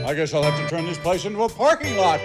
I guess I'll have to turn this place into a parking lot.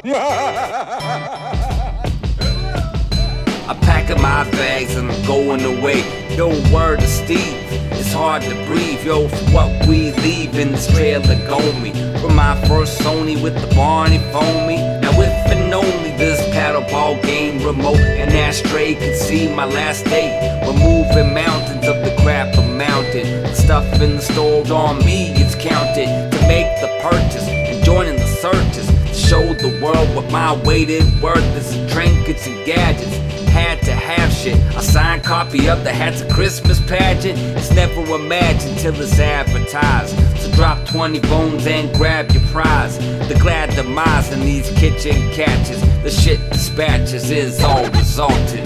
I'm packing my bags and I'm going away. Yo, word to Steve, it's hard to breathe. Yo, for what we leave in this trailer going me. From my first Sony with the Barney foamy. Now if and only this paddleball game remote and ashtray could see my last day. We're moving mountains of the crap amounted. The stuff in the store on me, it's counted. To make the purchase and joining the searches. To show the world what my weighted worth is in trinkets and gadgets. Had to have shit. A signed copy of the Hats of Christmas pageant. It's never imagined till it's advertised. So drop 20 bones and grab your prize. The glad demise in these kitchen catches. The shit dispatches is all resulted.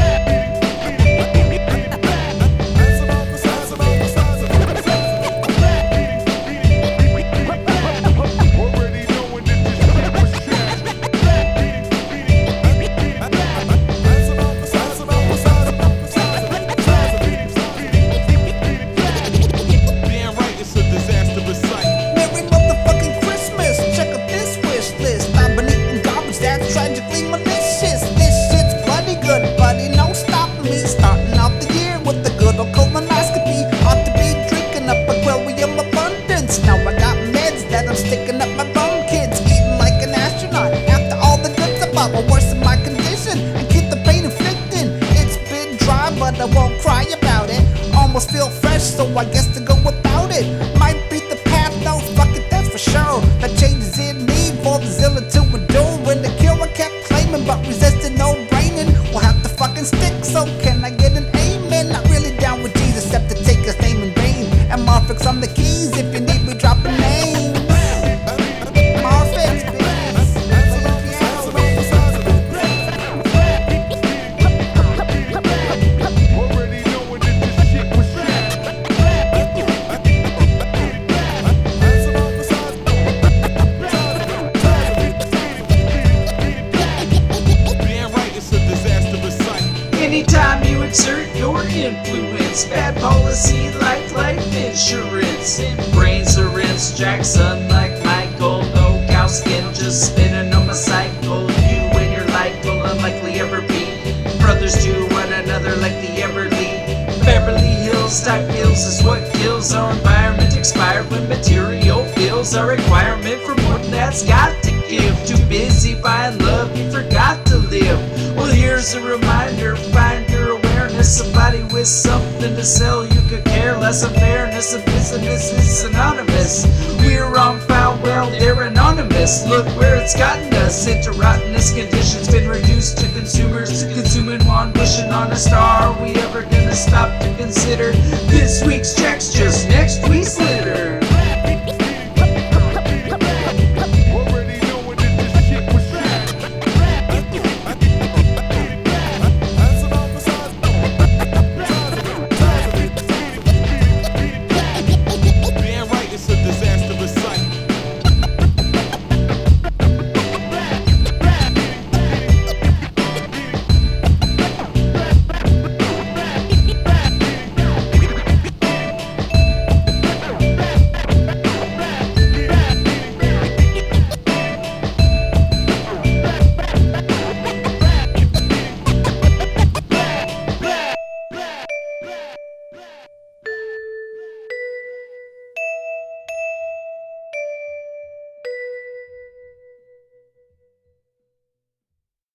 Now I got meds that I'm sticking up my bum. Kids eating like an astronaut. After all the goods about will worsen my condition and keep the pain inflicting. It's been dry, but I won't cry about it. Almost feel fresh, so I guess to go without it might be the path. No, fuck it, that's for sure. The change is in need for the zealot to endure. When the cure I kept claiming, but resisting no braining will have to fucking stick. So can I get an amen? Not really down with Jesus, except to take his name in vain. And Marfix on the keys if you need me, drop a name. Marfix, anytime you exert your influence, bad policy like life insurance. Brains are rinsed, Jackson like Michael. No cow skin, just spinning on my cycle. You and your like will unlikely ever be brothers to one another like the Everly. Beverly Hills type feels is what kills our environment. Expired when material feels a requirement for more than that's got to give. Too busy buying love, you forgot to live. Well, here's a reminder, find your awareness. Somebody with something to sell, you could care less. Unfairness of business is anonymous. We're on file, well, they're anonymous. Look where it's gotten us. Into rottenness conditions, been reduced to consumers. Consuming one, pushing on a star. Are we ever gonna stop to consider this week's checks just next week's list?